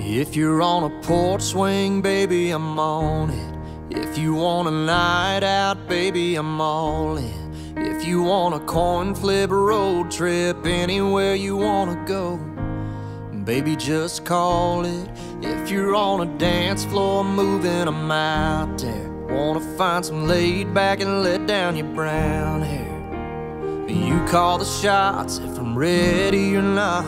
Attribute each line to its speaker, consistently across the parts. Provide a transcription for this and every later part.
Speaker 1: If you're on a porch swing, baby, I'm on it. If you want a night out, baby, I'm all in. If you want a coin flip road trip, anywhere you wanna go, baby, just call it. If you're on a dance floor moving, I'm out there. Wanna find some laid back and let down your brown hair. You call the shots if I'm ready or not,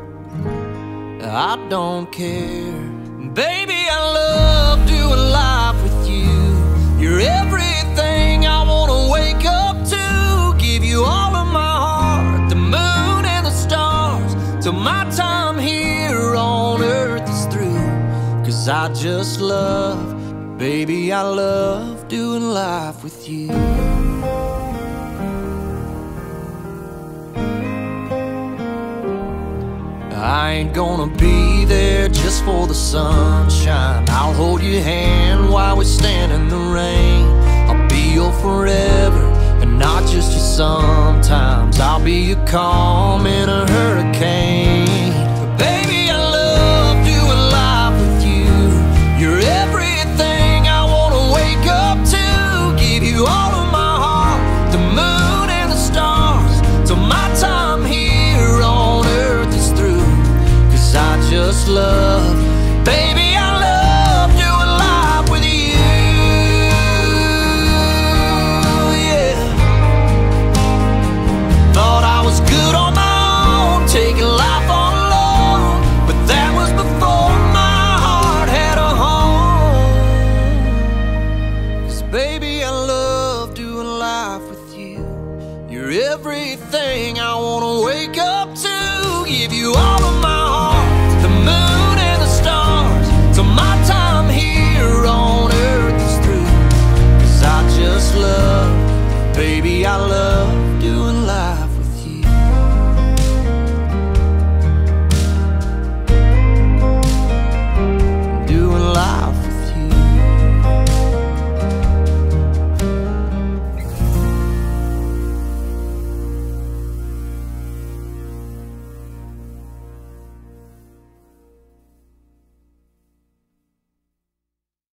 Speaker 1: I don't care. Baby, I love doing life with you. You're everything I wanna wake up to. Give you all of my heart, the moon and the stars, till my time here on earth is through. 'Cause I just love, baby, I love doing life with you. I ain't gonna be there just for the sunshine. I'll hold your hand while we stand in the rain. I'll be your forever and not just your sometimes. I'll be your calm in a hurricane. Baby, I love doing life with you. You're everything I wanna wake up to. Give you all of my heart, the moon and the stars, till my time here on earth is through. I just love, baby, I love doing life with you, yeah. Thought I was good on my own, taking life all alone, but that was before my heart had a home. 'Cause baby, I love doing life with you. You're everything I wanna wake up to. Give you all